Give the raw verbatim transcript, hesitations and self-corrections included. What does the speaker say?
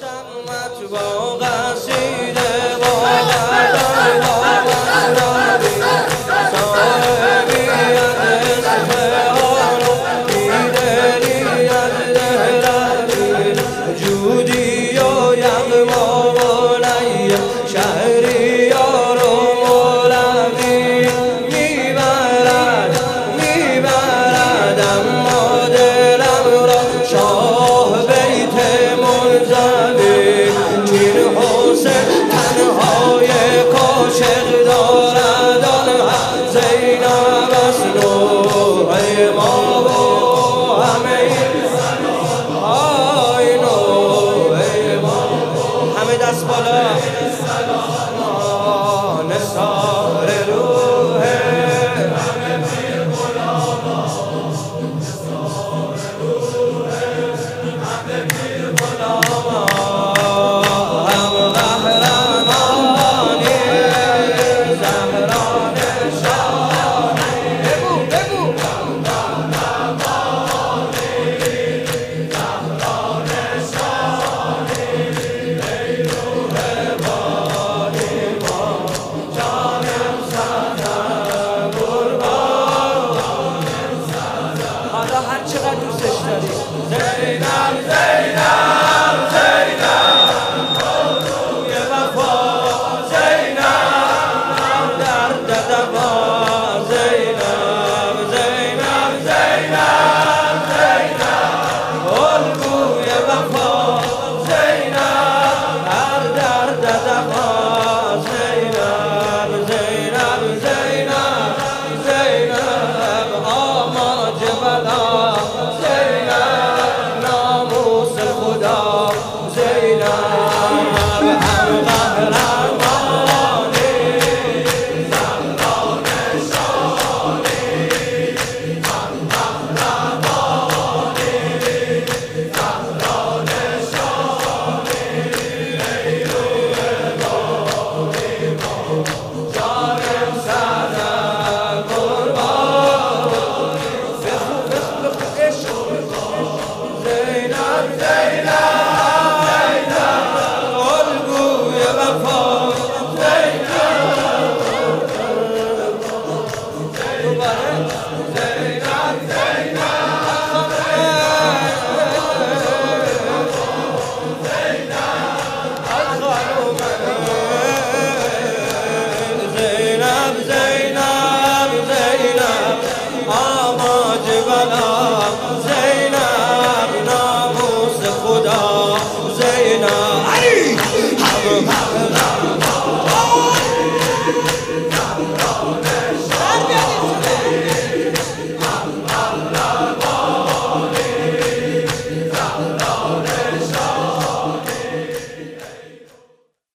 شمت با قصیده با غزل با مطلبی صاحبی از اصفهان و بیدلی از دهلوی جودی و یغما و نی شهریار و مولوی میبرد میبرد اما دلم را شاه بیت منزوی چین حسین تنهای کاشق دارد آن زینب است نوح ما و همه آی نوح ما همه دست بالا نثار روح هر چقدر دوستش داری زینب زینب زینب روی وفا زینب درد دوا زینب زینب زینب زینب الگوی وفا زینب هر درد دوا زینب زینب زینب زینب آماج بلا زینب ناموس خدا زینب هم قهرمانی زهران شانی هم قهرمانی زهران شانی ای روح بانی ما جانم سر قربان زینب زینب